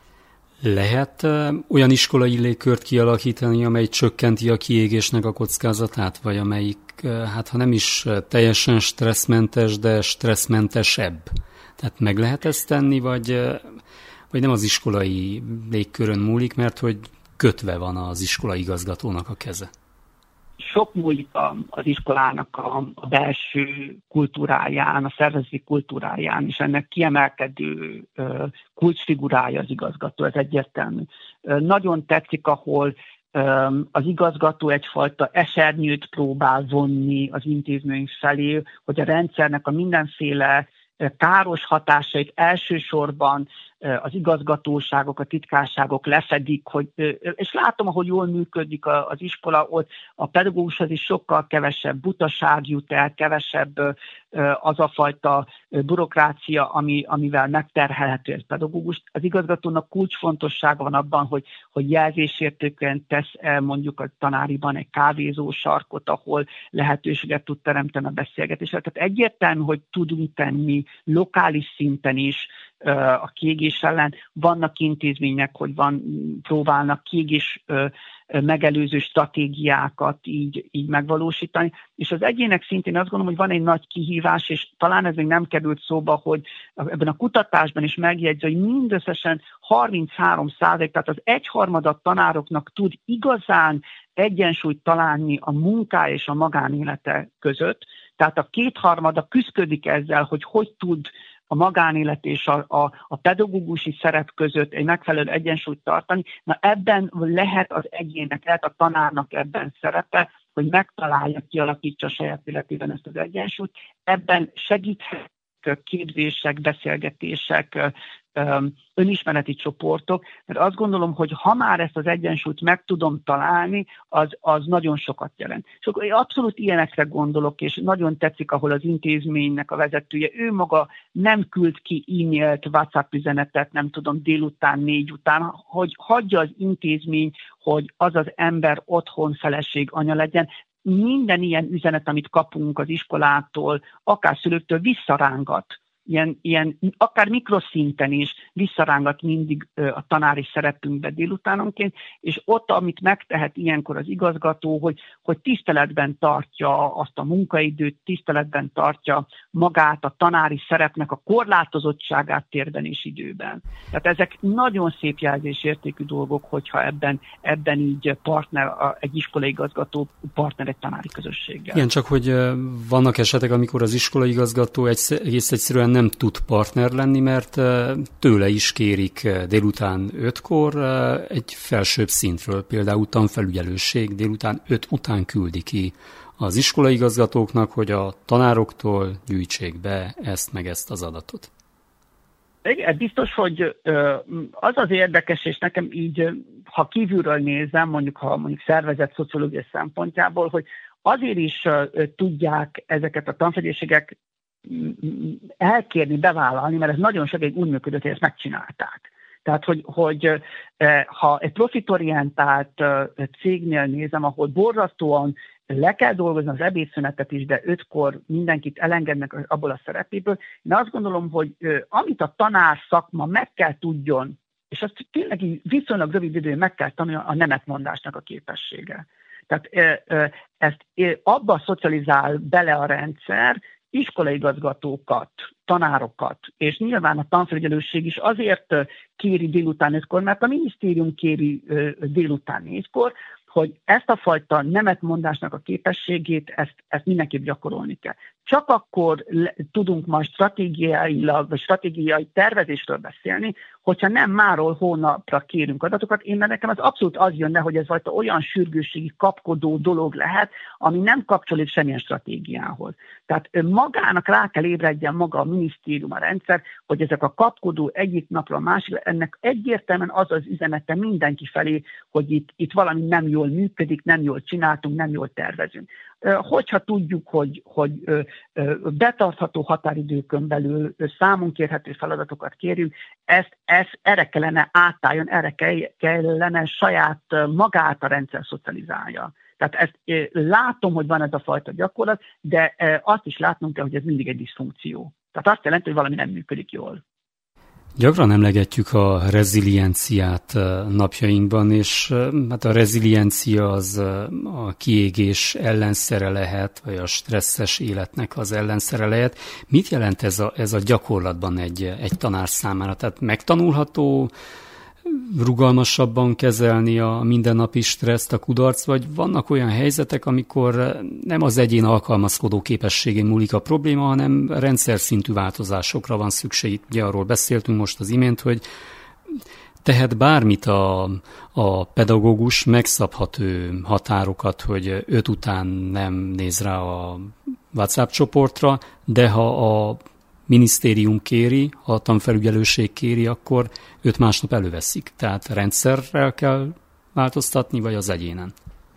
Lehet olyan iskolai légkört kialakítani, amely csökkenti a kiégésnek a kockázatát, vagy amelyik, hát ha nem is teljesen stresszmentes, de stresszmentesebb? Tehát meg lehet ezt tenni, vagy nem az iskolai légkörön múlik, mert hogy kötve van az iskola igazgatónak a keze? Sok múlik az iskolának a belső kultúráján, a szervezeti kultúráján, és ennek kiemelkedő kulcsfigurája az igazgató, ez egyértelmű. Nagyon tetszik, ahol az igazgató egyfajta esernyőt próbál vonni az intézmény felé, hogy a rendszernek a mindenféle káros hatásait elsősorban az igazgatóságok, a titkárságok lefedik, és látom, ahogy jól működik az iskola, ott a pedagógushoz is sokkal kevesebb butaság jut el, kevesebb az a fajta bürokrácia, amivel megterhelhető egy pedagógus. Az igazgatónak kulcsfontossága van abban, hogy jelzésértékűen tesz mondjuk a tanáriban egy kávézó sarkot, ahol lehetőséget tud teremteni a beszélgetésre. Tehát egyértelmű, hogy tudunk tenni lokális szinten is a kiégés ellen. Vannak intézmények, hogy próbálnak kiégés megelőző stratégiákat így megvalósítani. És az egyének szintén azt gondolom, hogy van egy nagy kihívás, és talán ez még nem került szóba, hogy ebben a kutatásban is megjegyző, hogy mindösszesen 33%, tehát az egyharmada tanároknak tud igazán egyensúlyt találni a munkája és a magánélete között. Tehát a kétharmada küszködik ezzel, hogy tud a magánélet és a pedagógusi szerep között egy megfelelő egyensúlyt tartani. Na ebben lehet az egyének, lehet a tanárnak ebben szerepe, hogy megtalálja, kialakítsa a saját életében ezt az egyensúlyt. Ebben segíthet képzések, beszélgetések, önismereti csoportok, mert azt gondolom, hogy ha már ezt az egyensúlyt meg tudom találni, az nagyon sokat jelent. És akkor én abszolút ilyenekre gondolok, és nagyon tetszik, ahol az intézménynek a vezetője, ő maga nem küld ki e-mailt, WhatsApp üzenetet, nem tudom, délután, 4 után, hogy hagyja az intézmény, hogy az az ember otthon feleség, anya legyen. Minden ilyen üzenet, amit kapunk az iskolától, akár szülőktől visszarángat. Ilyen akár mikroszinten is visszarángat mindig a tanári szerepünkbe délutánonként, és ott, amit megtehet ilyenkor az igazgató, hogy tiszteletben tartja azt a munkaidőt, tiszteletben tartja magát a tanári szerepnek a korlátozottságát térben és időben. Tehát ezek nagyon szép jelzésértékű dolgok, hogyha ebben így partner, egy iskolai igazgató partner egy tanári közösséggel. Igen, csak hogy vannak esetek, amikor az iskolai igazgató egész egyszerűen nem tud partner lenni, mert tőle is kérik délután 5-kor egy felsőbb szintről, például tanfelügyelőség délután 5 után küldi ki az iskolai igazgatóknak, hogy a tanároktól gyűjtsék be ezt meg ezt az adatot. Igen, biztos, hogy az az érdekes, és nekem így, ha kívülről nézem, mondjuk szervezet szociológiai szempontjából, hogy azért is tudják ezeket a tanfegyészségek elkérni, bevállalni, mert ez nagyon sokáig úgy működött, hogy ezt megcsinálták. Tehát, hogy ha egy profitorientált cégnél nézem, ahol borzasztóan le kell dolgozni az ebédszünetet is, de 5-kor mindenkit elengednek abból a szerepéből, én azt gondolom, hogy amit a tanár szakma meg kell tudjon, és azt tényleg viszonylag rövid időn meg kell tanulni, a nemetmondásnak a képessége. Tehát ezt abba szocializál bele a rendszer, iskolaigazgatókat, tanárokat, és nyilván a tanfelügyelőség is azért kéri délután 5-kor, mert a minisztérium kéri délután 4-kor, hogy ezt a fajta nemetmondásnak a képességét, ezt mindenképp gyakorolni kell. Csak akkor tudunk majd stratégiai tervezésről beszélni, hogyha nem máról hónapra kérünk adatokat. Nekem az abszolút az jönne, hogy ez fajta olyan sürgősségi kapkodó dolog lehet, ami nem kapcsolódik semmilyen stratégiához. Tehát magának rá kell ébredjen maga a minisztérium, a rendszer, hogy ezek a kapkodó egyik napra a másik, ennek egyértelműen az az üzenete mindenki felé, hogy itt valami nem jól működik, nem jól csináltunk, nem jól tervezünk. Hogyha tudjuk, hogy betartható határidőkön belül számon kérhető feladatokat kérjünk, erre kellene átálljon, erre kellene saját magát a rendszer szocializálja. Tehát ezt látom, hogy van ez a fajta gyakorlat, de azt is látnunk kell, hogy ez mindig egy diszfunkció. Tehát azt jelenti, hogy valami nem működik jól. Gyakran emlegetjük a rezilienciát napjainkban, és hát a reziliencia az a kiégés ellenszere lehet, vagy a stresszes életnek az ellenszere lehet. Mit jelent ez a gyakorlatban egy tanár számára? Tehát megtanulható rugalmasabban kezelni a mindennapi stresszt, a kudarc, vagy vannak olyan helyzetek, amikor nem az egyén alkalmazkodó képességén múlik a probléma, hanem rendszer szintű változásokra van szükség. Ugye arról beszéltünk most az imént, hogy tehet bármit a pedagógus, megszabhat ő határokat, hogy 5 után nem néz rá a WhatsApp csoportra, de ha a minisztérium kéri, ha a tanfelügyelőség kéri, akkor őt másnap előveszik. Tehát rendszerrel kell változtatni, vagy az egyénen?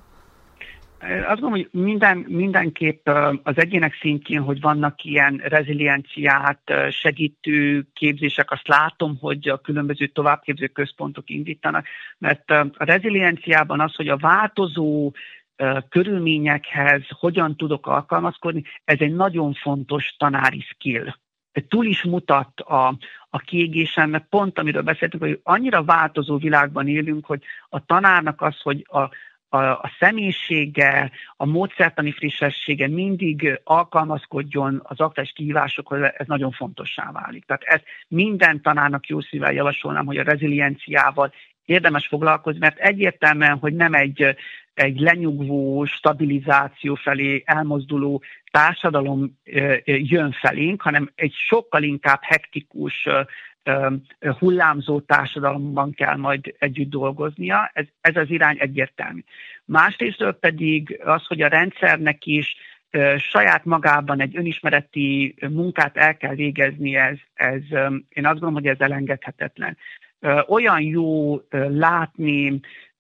Azt gondolom, hogy mindenképp az egyének szintjén, hogy vannak ilyen rezilienciát segítő képzések, azt látom, hogy a különböző továbbképző központok indítanak, mert a rezilienciában az, hogy a változó körülményekhez hogyan tudok alkalmazkodni, ez egy nagyon fontos tanári skill. Túl is mutat a kiégésen, mert pont amiről beszéltünk, hogy annyira változó világban élünk, hogy a tanárnak az, hogy a személyisége, a módszertani frissessége mindig alkalmazkodjon az aktuális kihívásokhoz, ez nagyon fontossá válik. Tehát ezt minden tanárnak jó szívvel javasolnám, hogy a rezilienciával érdemes foglalkozni, mert egyértelműen, hogy nem egy lenyugvó, stabilizáció felé elmozduló társadalom jön felénk, hanem egy sokkal inkább hektikus, hullámzó társadalomban kell majd együtt dolgoznia. Ez az irány egyértelmű. Másrésztről pedig az, hogy a rendszernek is saját magában egy önismereti munkát el kell végezni, én azt gondolom, hogy ez elengedhetetlen. Olyan jó látni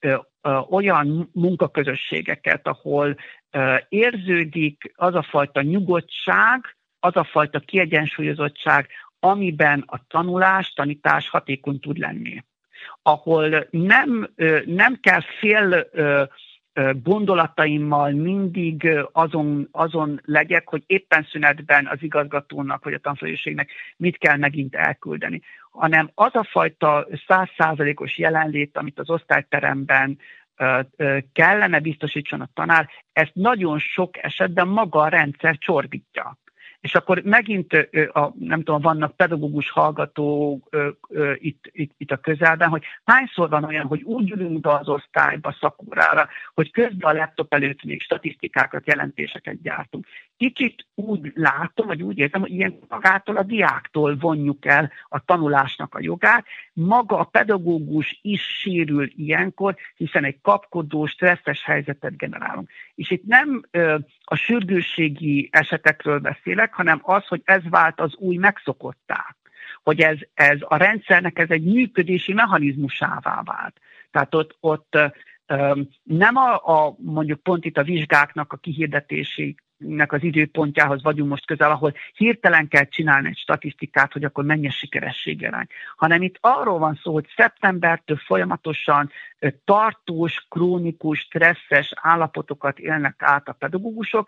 olyan munkaközösségeket, ahol érződik az a fajta nyugodtság, az a fajta kiegyensúlyozottság, amiben a tanítás hatékony tud lenni. Ahol nem kell fél gondolataimmal mindig azon legyek, hogy éppen szünetben az igazgatónak vagy a tanfolyóségnek mit kell megint elküldeni, hanem az a fajta 100%-os jelenlét, amit az osztályteremben kellene biztosítson a tanár, ezt nagyon sok esetben maga a rendszer csorbítja. És akkor megint, nem tudom, vannak pedagógus hallgatók itt a közelben, hogy hányszor van olyan, hogy úgy ülünk be az osztályba szakórára, hogy közben a laptop előtt még statisztikákat, jelentéseket gyártunk. Kicsit úgy látom, vagy úgy érzem, hogy ilyen magától a diáktól vonjuk el a tanulásnak a jogát. Maga a pedagógus is sérül ilyenkor, hiszen egy kapkodó, stresszes helyzetet generálunk. És itt nem a sürgősségi esetekről beszélek, hanem az, hogy ez vált az új megszokottá. Hogy ez a rendszernek ez egy működési mechanizmusává vált. Tehát ott nem mondjuk pont itt a vizsgáknak a kihirdetésének az időpontjához vagyunk most közel, ahol hirtelen kell csinálni egy statisztikát, hogy akkor mennyi a sikerességarány, hanem itt arról van szó, hogy szeptembertől folyamatosan tartós, krónikus, stresszes állapotokat élnek át a pedagógusok,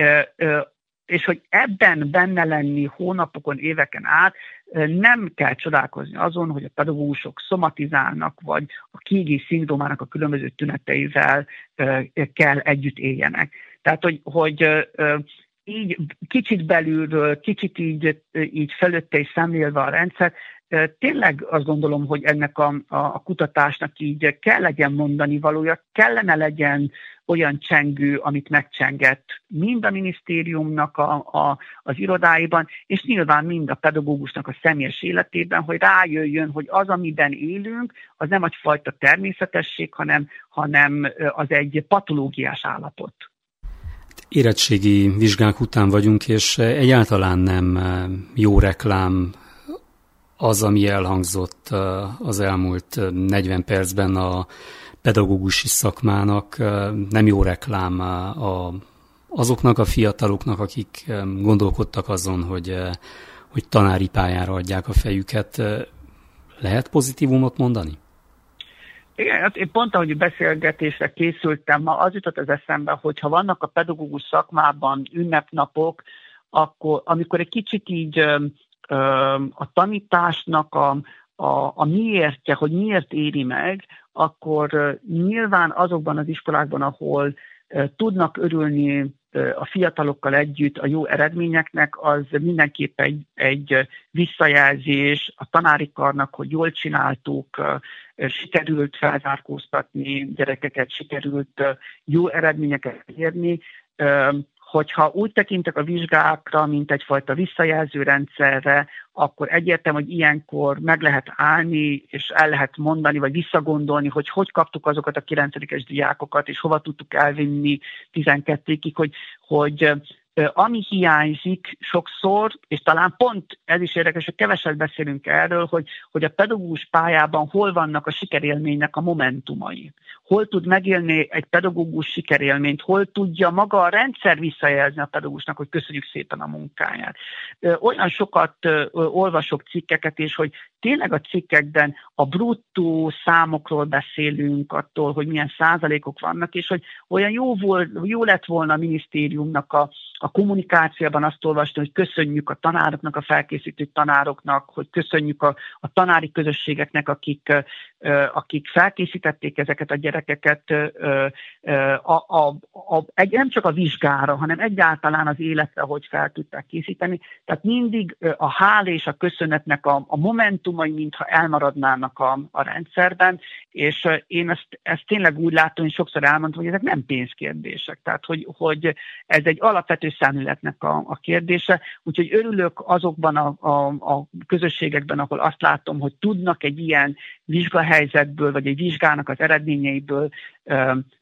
és hogy ebben benne lenni hónapokon, éveken át, nem kell csodálkozni azon, hogy a pedagógusok szomatizálnak, vagy a Kiegi szindrómának a különböző tüneteivel kell együtt éljenek. Tehát, hogy így kicsit belülről, kicsit így felőtte és szemlélve a rendszer, tényleg azt gondolom, hogy ennek a kutatásnak így kell legyen mondani valója, kellene legyen olyan csengő, amit megcsengett mind a minisztériumnak az irodáiban, és nyilván mind a pedagógusnak a személyes életében, hogy rájöjjön, hogy az, amiben élünk, az nem egyfajta természetesség, hanem az egy patológiás állapot. Érettségi vizsgák után vagyunk, és egyáltalán nem jó reklám az, ami elhangzott az elmúlt 40 percben a pedagógusi szakmának, nem jó reklám azoknak a fiataloknak, akik gondolkodtak azon, hogy tanári pályára adják a fejüket. Lehet pozitívumot mondani? Igen, hát én pont ahogy beszélgetésre készültem, ma az jutott az eszembe, hogy ha vannak a pedagógus szakmában ünnepnapok, akkor amikor egy kicsit így a tanításnak a miértje, hogy miért éri meg, akkor nyilván azokban az iskolákban, ahol tudnak örülni a fiatalokkal együtt a jó eredményeknek, az mindenképp egy visszajelzés a tanári karnak, hogy jól csináltuk, sikerült felzárkóztatni gyerekeket, sikerült jó eredményeket érni. Hogyha úgy tekintek a vizsgákra, mint egyfajta visszajelző rendszerre, akkor egyértelmű, hogy ilyenkor meg lehet állni, és el lehet mondani, vagy visszagondolni, hogy kaptuk azokat a 9-es diákokat, és hova tudtuk elvinni 12-ig, hogy ami hiányzik sokszor, és talán pont ez is érdekes, hogy keveset beszélünk erről, hogy a pedagógus pályában hol vannak a sikerélménynek a momentumai. Hol tud megélni egy pedagógus sikerélményt, hol tudja maga a rendszer visszajelzni a pedagógusnak, hogy köszönjük szépen a munkáját. Olyan sokat olvasok cikkeket, és hogy tényleg a cikkekben a bruttó számokról beszélünk, attól, hogy milyen százalékok vannak, és hogy olyan jó lett volna a minisztériumnak a kommunikációban azt olvasni, hogy köszönjük a tanároknak, a felkészítő tanároknak, hogy köszönjük a tanári közösségeknek, akik felkészítették ezeket a gyerekeket nem csak a vizsgára, hanem egyáltalán az életre, hogy fel tudták készíteni. Tehát mindig a hála és a köszönetnek a momentumai, mintha elmaradnának a rendszerben, és én ezt tényleg úgy látom, hogy sokszor elmondtam, hogy ezek nem pénzkérdések. Tehát, hogy ez egy alapvető szemléletnek a kérdése. Úgyhogy örülök azokban a közösségekben, ahol azt látom, hogy tudnak egy ilyen vizsgahelyzetből, vagy egy vizsgának az eredményeiből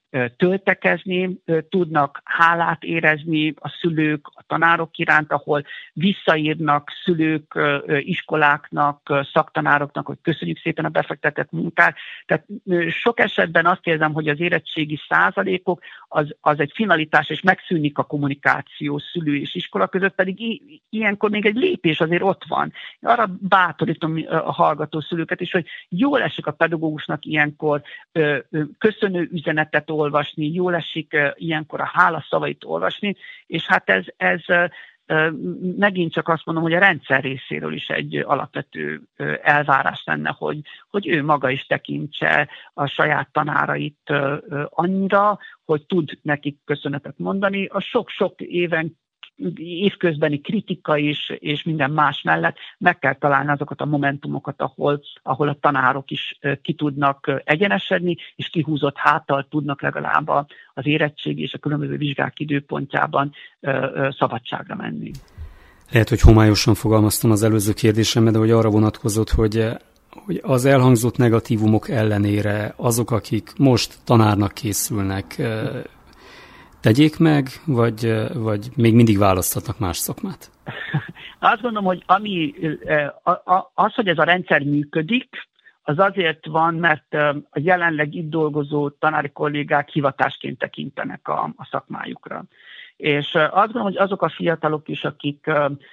töltekezni, tudnak hálát érezni a szülők, a tanárok iránt, ahol visszaírnak szülők, iskoláknak, szaktanároknak, hogy köszönjük szépen a befektetett munkát. Tehát sok esetben azt érzem, hogy az érettségi százalékok az egy finalitás, és megszűnik a kommunikáció szülő és iskola között, pedig ilyenkor még egy lépés azért ott van. Arra bátorítom a hallgató szülőket is, hogy jól esik a pedagógusnak ilyenkor köszönő üzenetet olvasni, jól esik ilyenkor a hálaszavait olvasni, és hát ez megint csak azt mondom, hogy a rendszer részéről is egy alapvető elvárás lenne, hogy ő maga is tekintse a saját tanárait annyira, hogy tud nekik köszönetet mondani. A sok-sok évközbeni kritika és minden más mellett meg kell találni azokat a momentumokat, ahol a tanárok is ki tudnak egyenesedni, és kihúzott háttal tudnak legalább az érettségi és a különböző vizsgák időpontjában szabadságra menni. Lehet, hogy homályosan fogalmaztam az előző kérdésemben, de hogy arra vonatkozott, hogy az elhangzott negatívumok ellenére azok, akik most tanárnak készülnek, tegyék meg, vagy még mindig választhatnak más szakmát? Azt gondolom, hogy hogy ez a rendszer működik, az azért van, mert a jelenleg itt dolgozó tanári kollégák hivatásként tekintenek a szakmájukra. És azt gondolom, hogy azok a fiatalok is, akik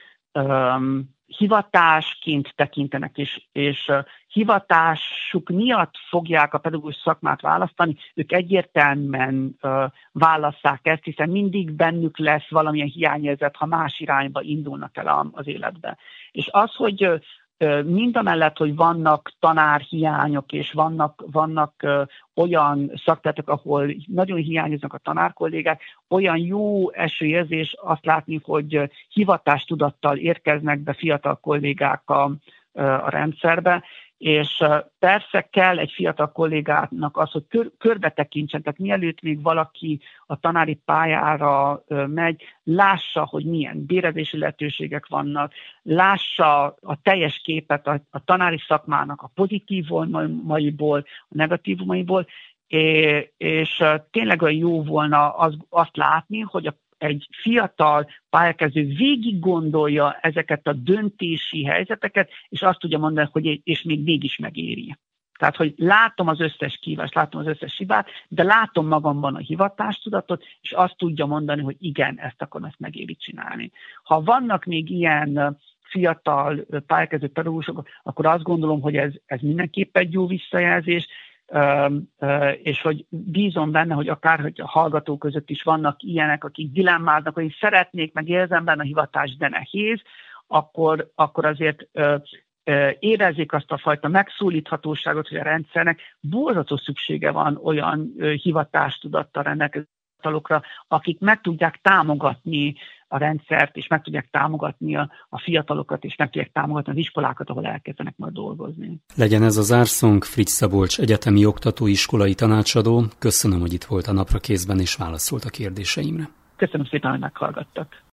hivatásként tekintenek, és hivatásuk miatt fogják a pedagógus szakmát választani, ők egyértelműen válasszák ezt, hiszen mindig bennük lesz valamilyen hiányérzet, ha más irányba indulnak el az életbe. És az, hogy mindamellett, hogy vannak tanárhiányok, és vannak olyan szakterületek, ahol nagyon hiányoznak a tanárkollégák, olyan jó esőérzés azt látni, hogy hivatástudattal érkeznek be fiatal kollégák a rendszerbe, és persze kell egy fiatal kollégának az, hogy körbe tekintsen, tehát mielőtt még valaki a tanári pályára megy, lássa, hogy milyen bérezési lehetőségek vannak, lássa a teljes képet a tanári szakmának a pozitívumaiból, a negatívumaiból, és tényleg olyan jó volna azt látni, hogy egy fiatal pályakezdő végig gondolja ezeket a döntési helyzeteket, és azt tudja mondani, hogy és még mégis megéri. Tehát, hogy látom az összes kívást, látom az összes hibát, de látom magamban a hivatástudatot, és azt tudja mondani, hogy igen, ezt megéri csinálni. Ha vannak még ilyen fiatal pályakezdő pedagógusok, akkor azt gondolom, hogy ez mindenképp egy jó visszajelzés, és hogy bízom benne, hogy hogy a hallgatók között is vannak ilyenek, akik dilemmáznak, hogy szeretnék, meg érzem benne a hivatást, de nehéz, akkor azért érezzék azt a fajta megszólíthatóságot, hogy a rendszernek borzasztó szüksége van olyan hivatástudattal rendelkező fiatalokra, akik meg tudják támogatni a rendszert, és meg tudják támogatni a fiatalokat, és meg tudják támogatni az iskolákat, ahol elkezdenek majd dolgozni. Legyen ez a zárszónk. Fritz Szabolcs egyetemi oktató, iskolai tanácsadó. Köszönöm, hogy itt volt a Napra Kézben, és válaszolt a kérdéseimre. Köszönöm szépen, hogy meghallgattak.